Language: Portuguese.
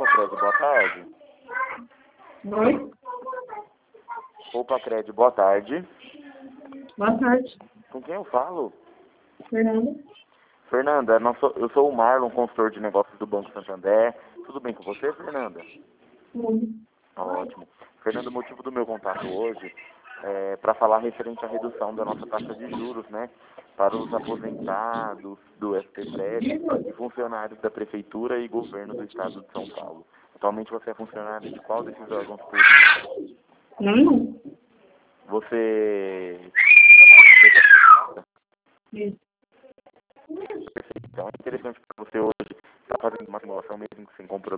Cred, boa tarde. Oi? Opa, Cred, boa tarde. Boa tarde. Com quem eu falo? Fernanda? Fernanda, eu sou o Marlon, consultor de negócios do Banco Santander. Tudo bem com você, Fernanda? Sim. Ótimo. Fernanda, o motivo do meu contato hoje é para falar referente à redução da nossa taxa de juros, né? Para os aposentados do STPRED e funcionários da Prefeitura e Governo do Estado de São Paulo. Atualmente você é funcionário de qual desses órgãos públicos? Não. Você trabalha em empresa privada? Isso. Então é interessante para você hoje estar fazendo uma simulação mesmo sem compromisso.